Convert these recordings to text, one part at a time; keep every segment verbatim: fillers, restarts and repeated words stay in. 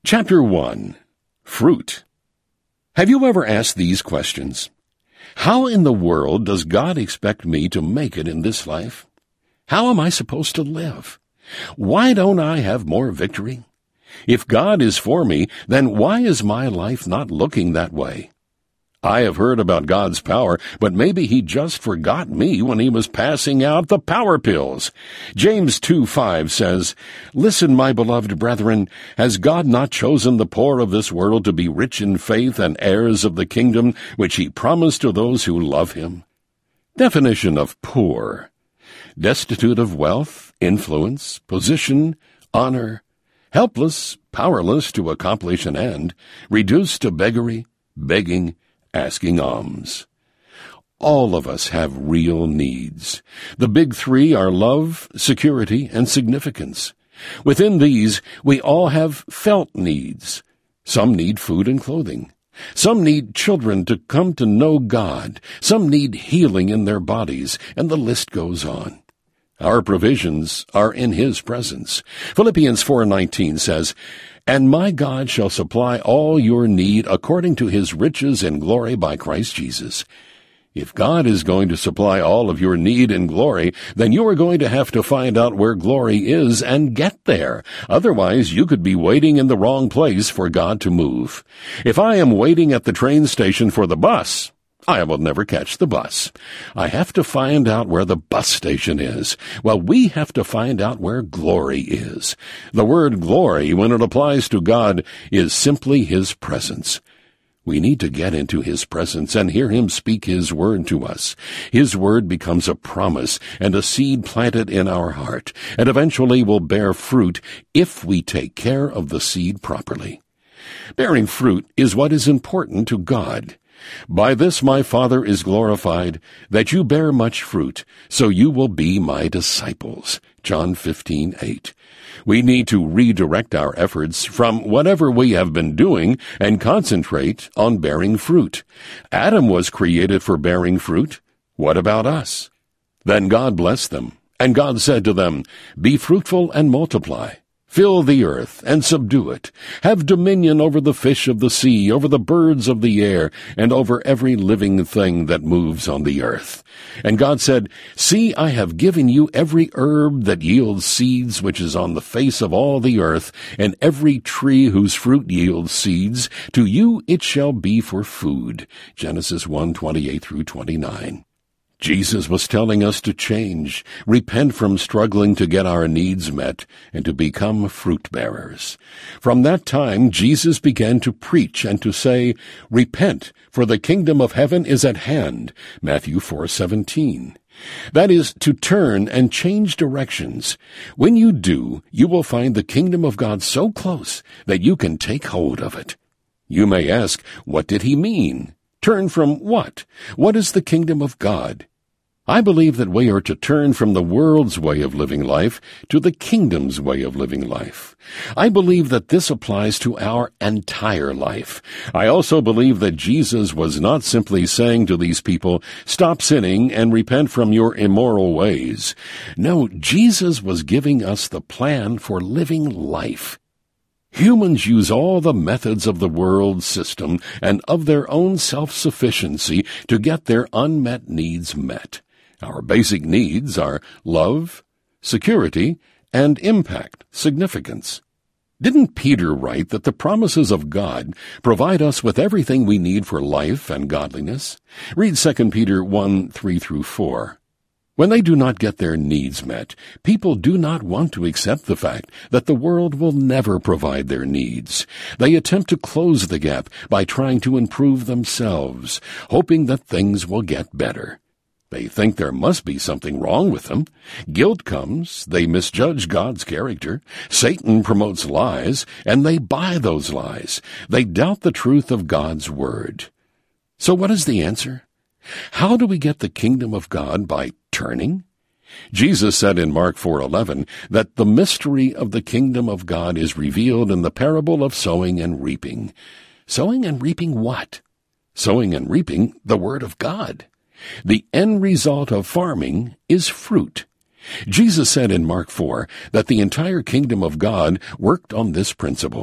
Chapter one. Fruit. Have you ever asked these questions? How in the world does God expect me to make it in this life? How am I supposed to live? Why don't I have more victory? If God is for me, then why is my life not looking that way? I have heard about God's power, but maybe he just forgot me when he was passing out the power pills. James two five says, "Listen, my beloved brethren, has God not chosen the poor of this world to be rich in faith and heirs of the kingdom which he promised to those who love him?" Definition of poor: destitute of wealth, influence, position, honor, helpless, powerless to accomplish an end, reduced to beggary, begging, asking alms. All of us have real needs. The big three are love, security, and significance. Within these, we all have felt needs. Some need food and clothing. Some need children to come to know God. Some need healing in their bodies, and the list goes on. Our provisions are in his presence. Philippians four nineteen says, "And my God shall supply all your need according to his riches in glory by Christ Jesus." If God is going to supply all of your need in glory, then you are going to have to find out where glory is and get there. Otherwise, you could be waiting in the wrong place for God to move. If I am waiting at the train station for the bus, I will never catch the bus. I have to find out where the bus station is. Well, we have to find out where glory is. The word glory, when it applies to God, is simply his presence. We need to get into his presence and hear him speak his word to us. His word becomes a promise and a seed planted in our heart, and eventually will bear fruit if we take care of the seed properly. Bearing fruit is what is important to God. "By this my Father is glorified, that you bear much fruit, so you will be my disciples." John fifteen eight. We need to redirect our efforts from whatever we have been doing and concentrate on bearing fruit. Adam was created for bearing fruit. What about us? Then God blessed them, and God said to them, "Be fruitful and multiply. Fill the earth and subdue it. Have dominion over the fish of the sea, over the birds of the air, and over every living thing that moves on the earth." And God said, "See, I have given you every herb that yields seeds which is on the face of all the earth, and every tree whose fruit yields seeds. To you it shall be for food." Genesis one twenty-eight through twenty-nine. Jesus was telling us to change, repent from struggling to get our needs met, and to become fruit bearers. From that time, Jesus began to preach and to say, "Repent, for the kingdom of heaven is at hand." Matthew four seventeen. That is, to turn and change directions. When you do, you will find the kingdom of God so close that you can take hold of it. You may ask, what did he mean? Turn from what? What is the kingdom of God? I believe that we are to turn from the world's way of living life to the kingdom's way of living life. I believe that this applies to our entire life. I also believe that Jesus was not simply saying to these people, "Stop sinning and repent from your immoral ways." No, Jesus was giving us the plan for living life. Humans use all the methods of the world system and of their own self-sufficiency to get their unmet needs met. Our basic needs are love, security, and impact, significance. Didn't Peter write that the promises of God provide us with everything we need for life and godliness? Read Second Peter one, three through four. When they do not get their needs met, people do not want to accept the fact that the world will never provide their needs. They attempt to close the gap by trying to improve themselves, hoping that things will get better. They think there must be something wrong with them. Guilt comes, they misjudge God's character, Satan promotes lies, and they buy those lies. They doubt the truth of God's word. So what is the answer? How do we get the kingdom of God? By turning? Jesus said in Mark four eleven that the mystery of the kingdom of God is revealed in the parable of sowing and reaping. Sowing and reaping what? Sowing and reaping the word of God. The end result of farming is fruit. Jesus said in Mark four that the entire kingdom of God worked on this principle.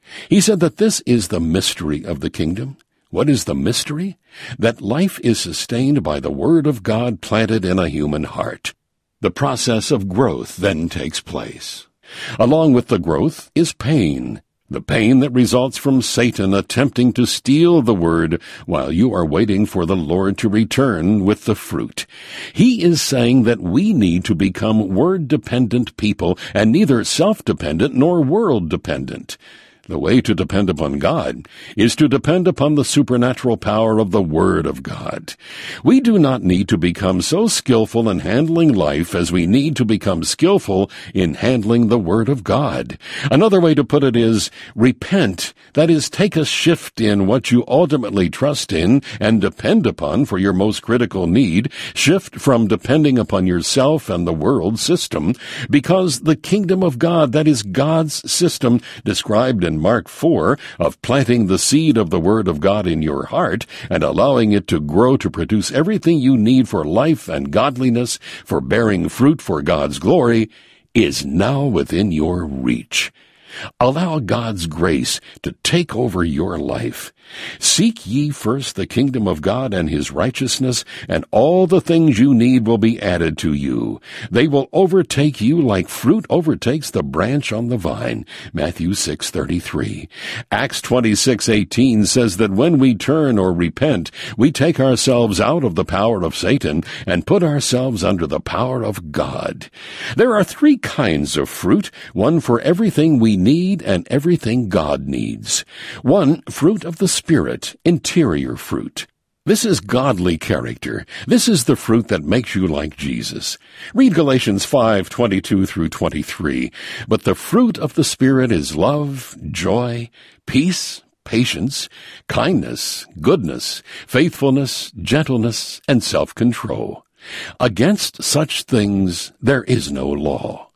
He said that this is the mystery of the kingdom. What is the mystery? That life is sustained by the Word of God planted in a human heart. The process of growth then takes place. Along with the growth is pain. The pain that results from Satan attempting to steal the word while you are waiting for the Lord to return with the fruit. He is saying that we need to become word-dependent people and neither self-dependent nor world-dependent. The way to depend upon God is to depend upon the supernatural power of the Word of God. We do not need to become so skillful in handling life as we need to become skillful in handling the Word of God. Another way to put it is, repent, that is, take a shift in what you ultimately trust in and depend upon for your most critical need. Shift from depending upon yourself and the world system, because the kingdom of God, that is God's system, described in Mark four, of planting the seed of the Word of God in your heart and allowing it to grow to produce everything you need for life and godliness, for bearing fruit for God's glory, is now within your reach. Allow God's grace to take over your life. Seek ye first the kingdom of God and his righteousness, and all the things you need will be added to you. They will overtake you like fruit overtakes the branch on the vine. Matthew six thirty-three. Acts twenty-six eighteen says that when we turn or repent, we take ourselves out of the power of Satan and put ourselves under the power of God. There are three kinds of fruit, one for everything we need and everything God needs. One, fruit of the Spirit, interior fruit. This is godly character. This is the fruit that makes you like Jesus. Read Galatians five twenty-two through twenty-three. But the fruit of the Spirit is love, joy, peace, patience, kindness, goodness, faithfulness, gentleness, and self-control. Against such things there is no law.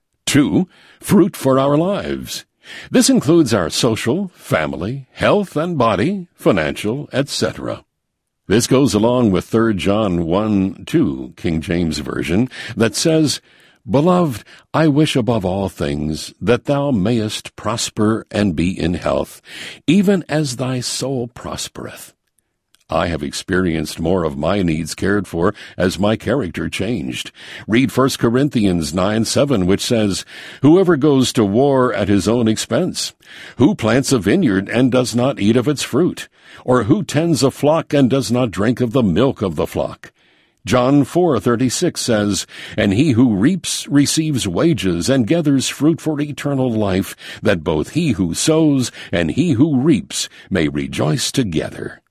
Two, fruit for our lives. This includes our social, family, health and body, financial, et cetera. This goes along with Third John one two, King James Version, that says, Beloved, I wish above all things that thou mayest prosper and be in health, even as thy soul prospereth. I have experienced more of my needs cared for as my character changed. Read First Corinthians nine seven, which says, Whoever goes to war at his own expense, who plants a vineyard and does not eat of its fruit, or who tends a flock and does not drink of the milk of the flock. John four thirty-six says, And he who reaps receives wages and gathers fruit for eternal life, that both he who sows and he who reaps may rejoice together.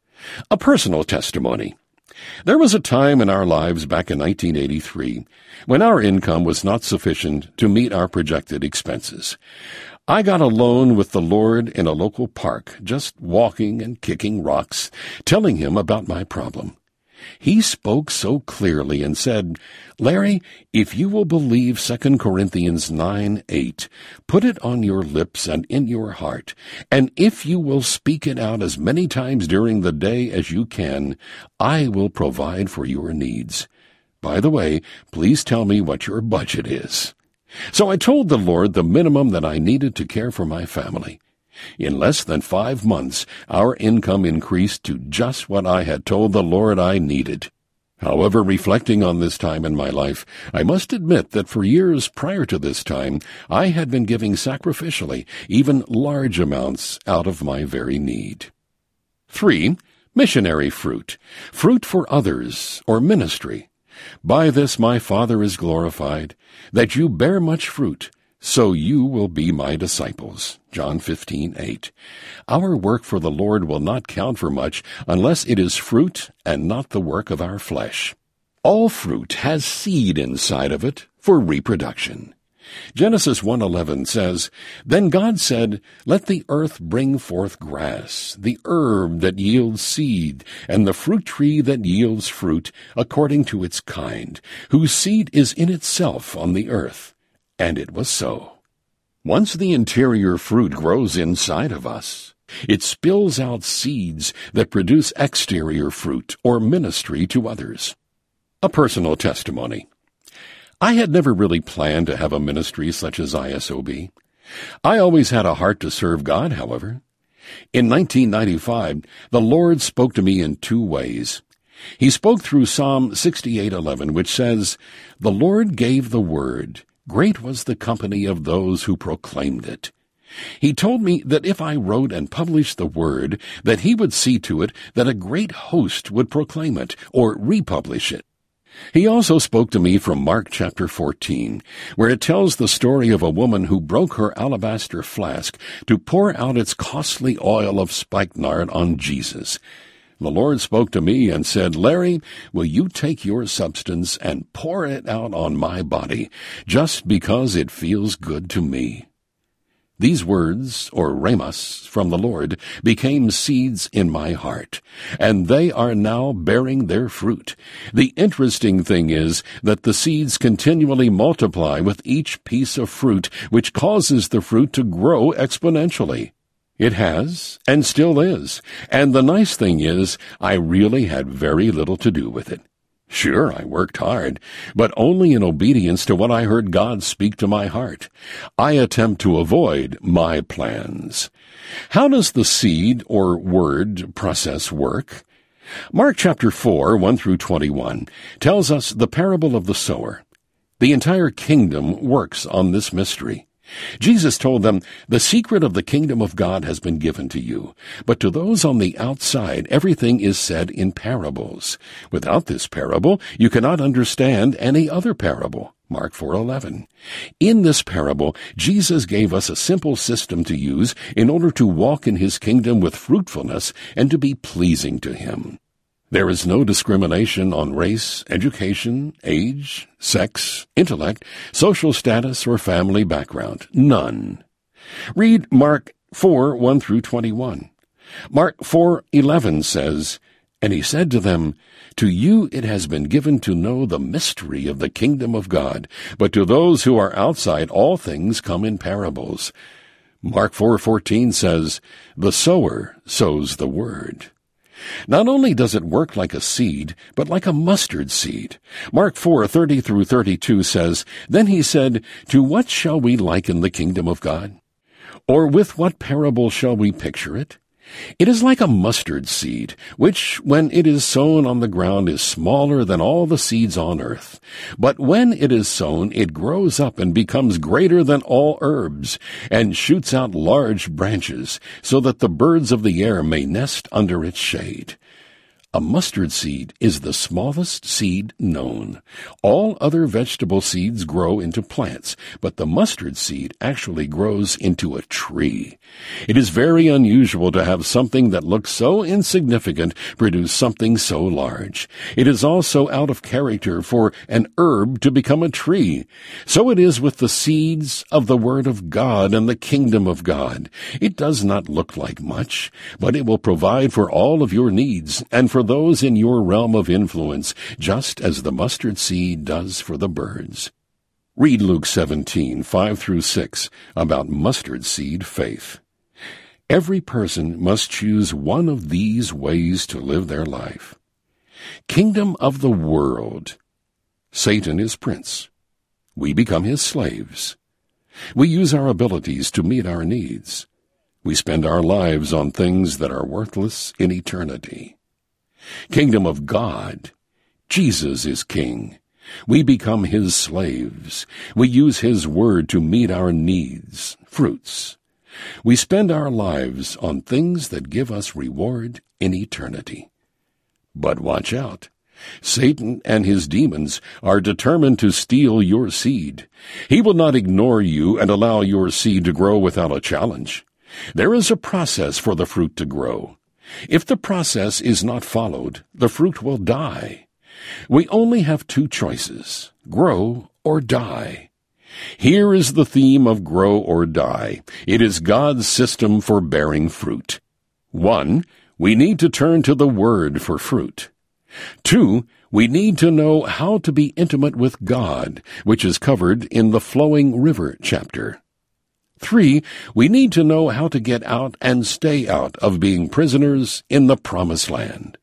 A personal testimony. There was a time in our lives back in nineteen eighty-three when our income was not sufficient to meet our projected expenses. I got alone with the Lord in a local park, just walking and kicking rocks, telling him about my problem. He spoke so clearly and said, Larry, if you will believe Second Corinthians nine eight, put it on your lips and in your heart, and if you will speak it out as many times during the day as you can, I will provide for your needs. By the way, please tell me what your budget is. So I told the Lord the minimum that I needed to care for my family. In less than five months, our income increased to just what I had told the Lord I needed. However, reflecting on this time in my life, I must admit that for years prior to this time, I had been giving sacrificially, even large amounts, out of my very need. Three, missionary fruit, fruit for others, or ministry. By this my Father is glorified, that you bear much fruit, so you will be my disciples. John fifteen eight. Our work for the Lord will not count for much unless it is fruit and not the work of our flesh. All fruit has seed inside of it for reproduction. Genesis one eleven says, Then God said, Let the earth bring forth grass, the herb that yields seed, and the fruit tree that yields fruit, according to its kind, whose seed is in itself on the earth. And it was so. Once the interior fruit grows inside of us, it spills out seeds that produce exterior fruit or ministry to others. A personal testimony. I had never really planned to have a ministry such as I S O B. I always had a heart to serve God, however. In nineteen ninety-five, the Lord spoke to me in two ways. He spoke through Psalm sixty-eight eleven, which says, "The Lord gave the word. Great was the company of those who proclaimed it." He told me that if I wrote and published the word, that he would see to it that a great host would proclaim it or republish it. He also spoke to me from Mark chapter fourteen, where it tells the story of a woman who broke her alabaster flask to pour out its costly oil of spikenard on Jesus. The Lord spoke to me and said, "Larry, will you take your substance and pour it out on my body, just because it feels good to me?" These words, or rhemas, from the Lord, became seeds in my heart, and they are now bearing their fruit. The interesting thing is that the seeds continually multiply with each piece of fruit, which causes the fruit to grow exponentially. It has, and still is, and the nice thing is, I really had very little to do with it. Sure, I worked hard, but only in obedience to what I heard God speak to my heart. I attempt to avoid my plans. How does the seed or word process work? Mark chapter four, one through twenty-one, tells us the parable of the sower. The entire kingdom works on this mystery. Jesus told them, "The secret of the kingdom of God has been given to you, but to those on the outside everything is said in parables. Without this parable you cannot understand any other parable." Mark four eleven. In this parable, Jesus gave us a simple system to use in order to walk in his kingdom with fruitfulness and to be pleasing to him. There is no discrimination on race, education, age, sex, intellect, social status, or family background. None. Read Mark four, one through twenty-one. Mark four eleven says, "And he said to them, 'To you it has been given to know the mystery of the kingdom of God, but to those who are outside all things come in parables.'" Mark four fourteen says, "The sower sows the word." Not only does it work like a seed, but like a mustard seed. Mark four thirty through thirty-two says, "Then he said, 'To what shall we liken the kingdom of God? Or with what parable shall we picture it? It is like a mustard seed, which, when it is sown on the ground, is smaller than all the seeds on earth. But when it is sown, it grows up and becomes greater than all herbs, and shoots out large branches, so that the birds of the air may nest under its shade." A mustard seed is the smallest seed known. All other vegetable seeds grow into plants, but the mustard seed actually grows into a tree. It is very unusual to have something that looks so insignificant produce something so large. It is also out of character for an herb to become a tree. So it is with the seeds of the Word of God and the kingdom of God. It does not look like much, but it will provide for all of your needs and for those in your realm of influence, just as the mustard seed does for the birds. Read Luke seventeen, five through six, about mustard seed faith. Every person must choose one of these ways to live their life. Kingdom of the world. Satan is prince. We become his slaves. We use our abilities to meet our needs. We spend our lives on things that are worthless in eternity. Kingdom of God. Jesus is king. We become his slaves. We use his word to meet our needs, fruits. We spend our lives on things that give us reward in eternity. But watch out. Satan and his demons are determined to steal your seed. He will not ignore you and allow your seed to grow without a challenge. There is a process for the fruit to grow. If the process is not followed, the fruit will die. We only have two choices, grow or die. Here is the theme of grow or die. It is God's system for bearing fruit. One, we need to turn to the Word for fruit. Two, we need to know how to be intimate with God, which is covered in the Flowing River chapter. Three, we need to know how to get out and stay out of being prisoners in the Promised Land.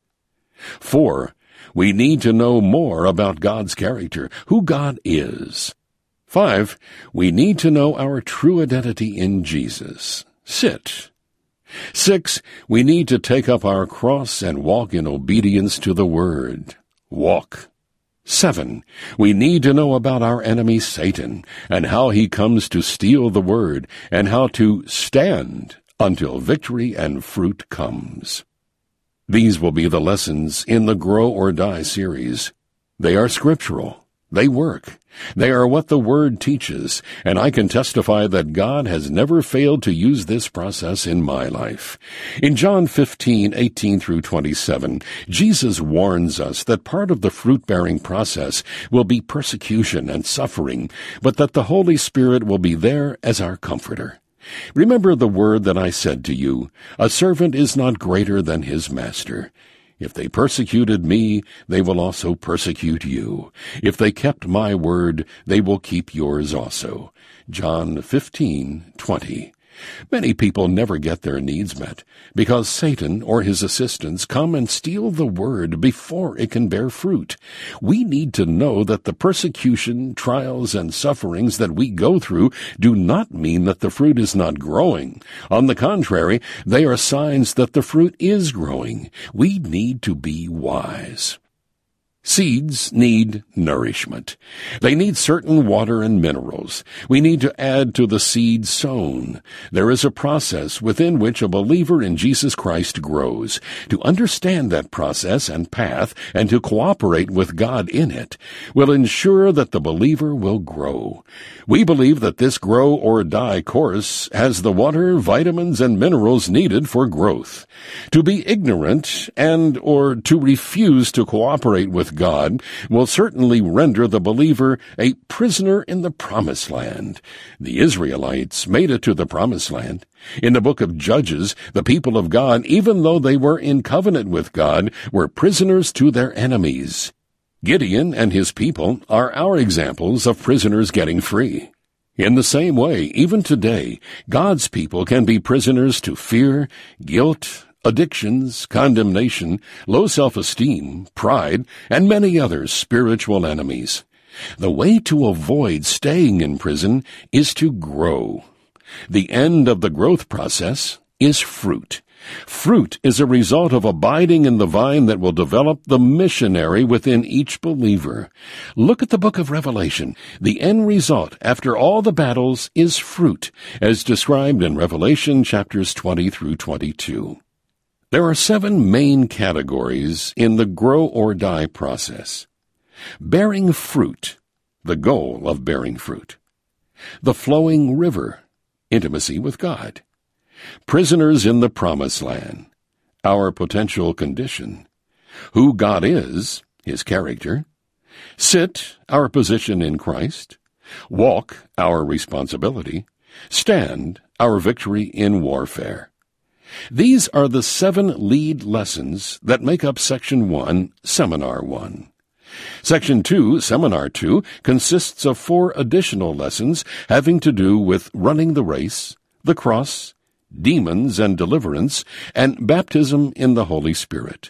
Four, we need to know more about God's character, who God is. Five, we need to know our true identity in Jesus. Sit. Six, we need to take up our cross and walk in obedience to the Word. Walk. Seven, we need to know about our enemy Satan and how he comes to steal the Word and how to stand until victory and fruit comes. These will be the lessons in the Grow or Die series. They are scriptural. They work. They are what the Word teaches, and I can testify that God has never failed to use this process in my life. In John fifteen, eighteen through twenty-seven, Jesus warns us that part of the fruit-bearing process will be persecution and suffering, but that the Holy Spirit will be there as our comforter. Remember the word that I said to you, a servant is not greater than his master. If they persecuted me, they will also persecute you. If they kept my word, they will keep yours also. John fifteen, twenty. Many people never get their needs met because Satan or his assistants come and steal the word before it can bear fruit. We need to know that the persecution, trials, and sufferings that we go through do not mean that the fruit is not growing. On the contrary, they are signs that the fruit is growing. We need to be wise. Seeds need nourishment. They need certain water and minerals. We need to add to the seed sown. There is a process within which a believer in Jesus Christ grows. To understand that process and path and to cooperate with God in it will ensure that the believer will grow. We believe that this Grow or Die course has the water, vitamins, and minerals needed for growth. To be ignorant and or to refuse to cooperate with God will certainly render the believer a prisoner in the Promised Land. The Israelites made it to the Promised Land. In the book of Judges, the people of God, even though they were in covenant with God, were prisoners to their enemies. Gideon and his people are our examples of prisoners getting free. In the same way, even today, God's people can be prisoners to fear, guilt, addictions, condemnation, low self-esteem, pride, and many other spiritual enemies. The way to avoid staying in prison is to grow. The end of the growth process is fruit. Fruit is a result of abiding in the vine that will develop the missionary within each believer. Look at the book of Revelation. The end result, after all the battles, is fruit, as described in Revelation chapters twenty through twenty-two. There are seven main categories in the Grow or Die process. Bearing fruit, the goal of bearing fruit. The flowing river, intimacy with God. Prisoners in the Promised Land, our potential condition. Who God is, his character. Sit, our position in Christ. Walk, our responsibility. Stand, our victory in warfare. These are the seven lead lessons that make up Section one, Seminar one. Section two, Seminar two, consists of four additional lessons having to do with running the race, the cross, demons and deliverance, and baptism in the Holy Spirit.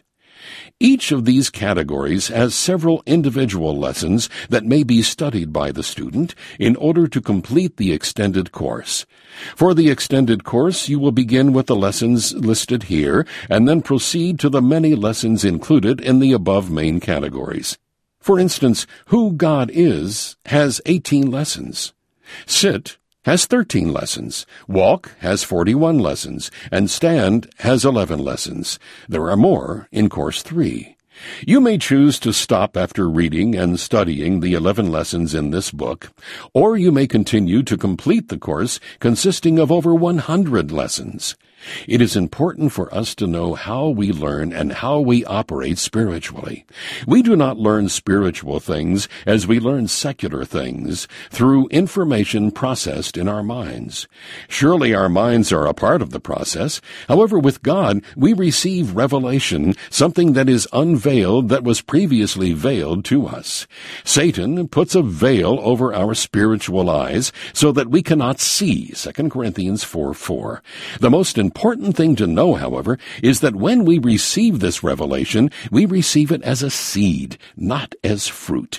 Each of these categories has several individual lessons that may be studied by the student in order to complete the extended course. For the extended course, you will begin with the lessons listed here and then proceed to the many lessons included in the above main categories. For instance, Who God Is has eighteen lessons. Sit has thirteen lessons, Walk has forty-one lessons, and Stand has eleven lessons. There are more in Course three. You may choose to stop after reading and studying the eleven lessons in this book, or you may continue to complete the course consisting of over one hundred lessons. It is important for us to know how we learn and how we operate spiritually. We do not learn spiritual things as we learn secular things through information processed in our minds. Surely our minds are a part of the process. However, with God, we receive revelation, something that is unveiled that was previously veiled to us. Satan puts a veil over our spiritual eyes so that we cannot see, Second Corinthians four four. The most important important thing to know, however, is that when we receive this revelation, we receive it as a seed, not as fruit.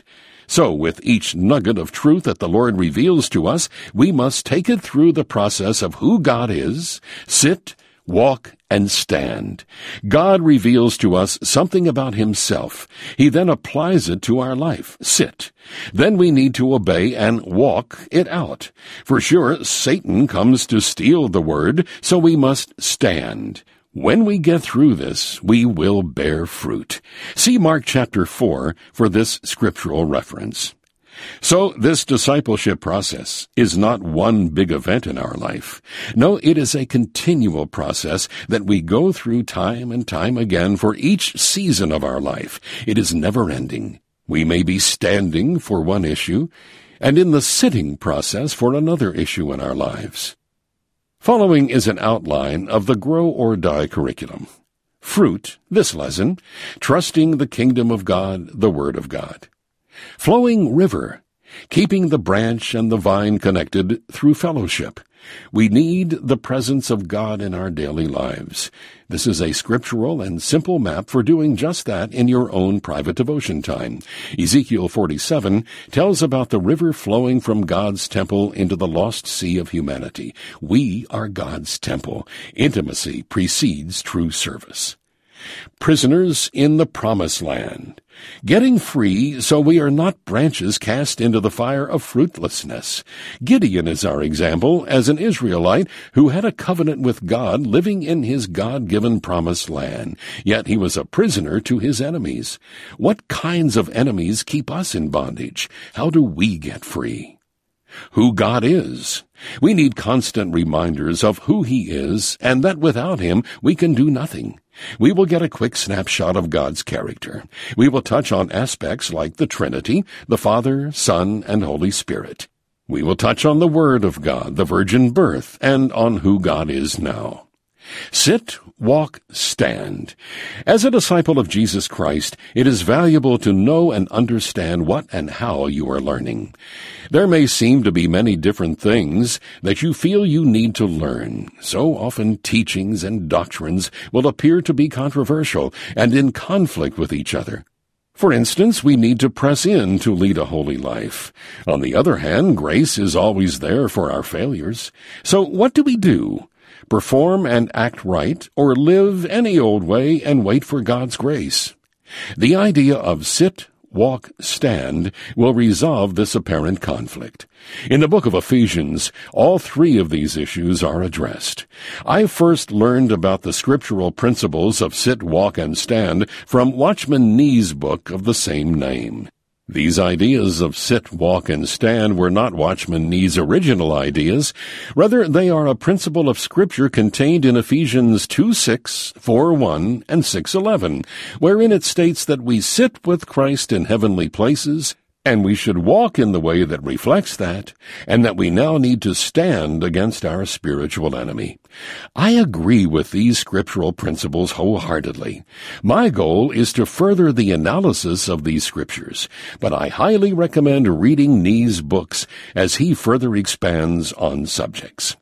So, with each nugget of truth that the Lord reveals to us, we must take it through the process of who God is, sit, walk, and stand. God reveals to us something about himself. He then applies it to our life. Sit. Then we need to obey and walk it out. For sure, Satan comes to steal the word, so we must stand. When we get through this, we will bear fruit. See Mark chapter four for this scriptural reference. So this discipleship process is not one big event in our life. No, it is a continual process that we go through time and time again for each season of our life. It is never ending. We may be standing for one issue, and in the sitting process for another issue in our lives. Following is an outline of the Grow or Die curriculum. Fruit, this lesson, trusting the kingdom of God, the Word of God. Flowing river, keeping the branch and the vine connected through fellowship. We need the presence of God in our daily lives. This is a scriptural and simple map for doing just that in your own private devotion time. Ezekiel forty-seven tells about the river flowing from God's temple into the lost sea of humanity. We are God's temple. Intimacy precedes true service. Prisoners in the promised land. Getting free so we are not branches cast into the fire of fruitlessness. Gideon is our example as an Israelite who had a covenant with God living in his God-given promised land, yet he was a prisoner to his enemies. What kinds of enemies keep us in bondage? How do we get free? Who God is. We need constant reminders of who he is, and that without him we can do nothing. We will get a quick snapshot of God's character. We will touch on aspects like the Trinity, the Father, Son, and Holy Spirit. We will touch on the Word of God, the virgin birth, and on who God is now. Sit, walk, stand. As a disciple of Jesus Christ, it is valuable to know and understand what and how you are learning. There may seem to be many different things that you feel you need to learn. So often teachings and doctrines will appear to be controversial and in conflict with each other. For instance, we need to press in to lead a holy life. On the other hand, grace is always there for our failures. So what do we do? Perform and act right, or live any old way and wait for God's grace? The idea of sit, walk, stand will resolve this apparent conflict. In the book of Ephesians, all three of these issues are addressed. I first learned about the scriptural principles of sit, walk, and stand from Watchman Nee's book of the same name. These ideas of sit, walk, and stand were not Watchman Nee's original ideas. Rather, they are a principle of Scripture contained in Ephesians two six, four one, and six eleven, wherein it states that we sit with Christ in heavenly places, and we should walk in the way that reflects that, and that we now need to stand against our spiritual enemy. I agree with these scriptural principles wholeheartedly. My goal is to further the analysis of these scriptures, but I highly recommend reading Nee's books as he further expands on subjects.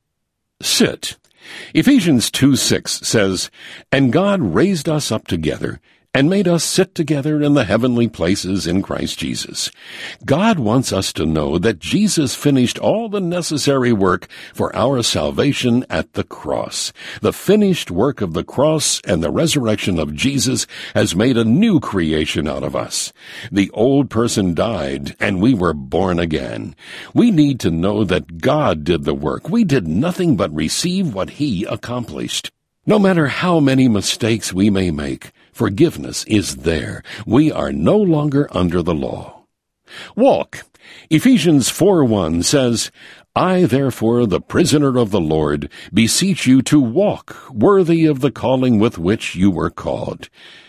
Sit. Ephesians two six says, "And God raised us up together, and made us sit together in the heavenly places in Christ Jesus." God wants us to know that Jesus finished all the necessary work for our salvation at the cross. The finished work of the cross and the resurrection of Jesus has made a new creation out of us. The old person died, and we were born again. We need to know that God did the work. We did nothing but receive what He accomplished. No matter how many mistakes we may make, forgiveness is there. We are no longer under the law. Walk. Ephesians four one says, "I, therefore, the prisoner of the Lord, beseech you to walk worthy of the calling with which you were called."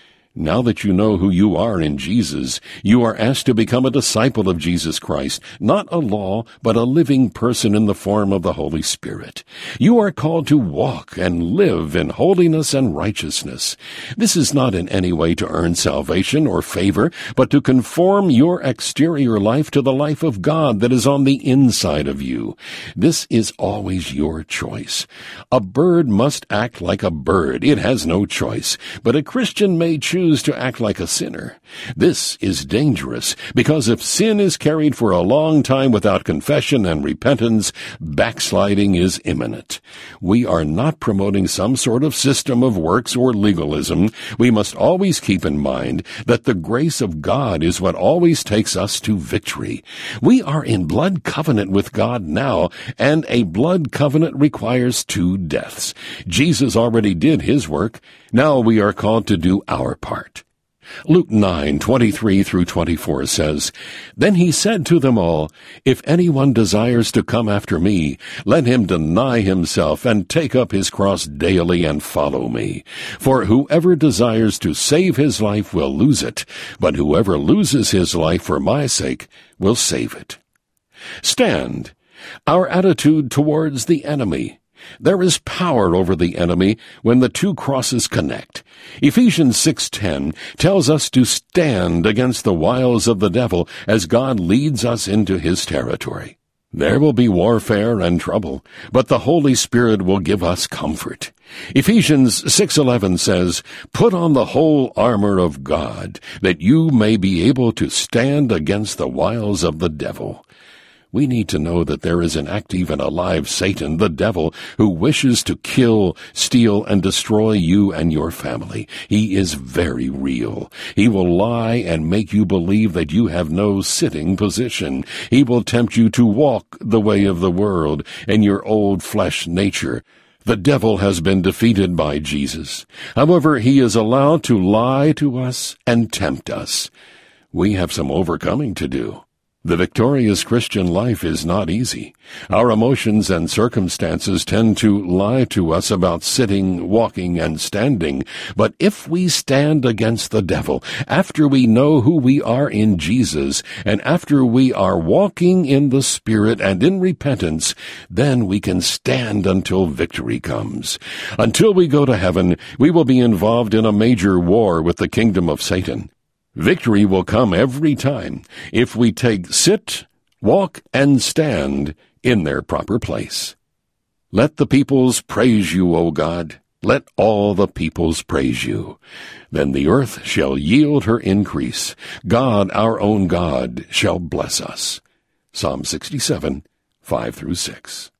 Now that you know who you are in Jesus, you are asked to become a disciple of Jesus Christ, not a law, but a living person in the form of the Holy Spirit. You are called to walk and live in holiness and righteousness. This is not in any way to earn salvation or favor, but to conform your exterior life to the life of God that is on the inside of you. This is always your choice. A bird must act like a bird. It has no choice, but a Christian may choose choose to act like a sinner. This is dangerous, because if sin is carried for a long time without confession and repentance, backsliding is imminent. We are not promoting some sort of system of works or legalism. We must always keep in mind that the grace of God is what always takes us to victory. We are in blood covenant with God now, and a blood covenant requires two deaths. Jesus already did his work. Now we are called to do our part. Luke nine twenty-three through twenty-four says, Then he said to them all, If anyone desires to come after me, let him deny himself and take up his cross daily and follow me. For whoever desires to save his life will lose it, but whoever loses his life for my sake will save it. Stand. Our attitude towards the enemy. There is power over the enemy when the two crosses connect. Ephesians six ten tells us to stand against the wiles of the devil as God leads us into his territory. There will be warfare and trouble, but the Holy Spirit will give us comfort. Ephesians six eleven says, Put on the whole armor of God, that you may be able to stand against the wiles of the devil. We need to know that there is an active and alive Satan, the devil, who wishes to kill, steal, and destroy you and your family. He is very real. He will lie and make you believe that you have no sitting position. He will tempt you to walk the way of the world in your old flesh nature. The devil has been defeated by Jesus. However, he is allowed to lie to us and tempt us. We have some overcoming to do. The victorious Christian life is not easy. Our emotions and circumstances tend to lie to us about sitting, walking, and standing. But if we stand against the devil, after we know who we are in Jesus, and after we are walking in the Spirit and in repentance, then we can stand until victory comes. Until we go to heaven, we will be involved in a major war with the kingdom of Satan. Victory will come every time if we take sit, walk, and stand in their proper place. Let the peoples praise you, O God. Let all the peoples praise you. Then the earth shall yield her increase. God, our own God, shall bless us. Psalm sixty-seven, five through six.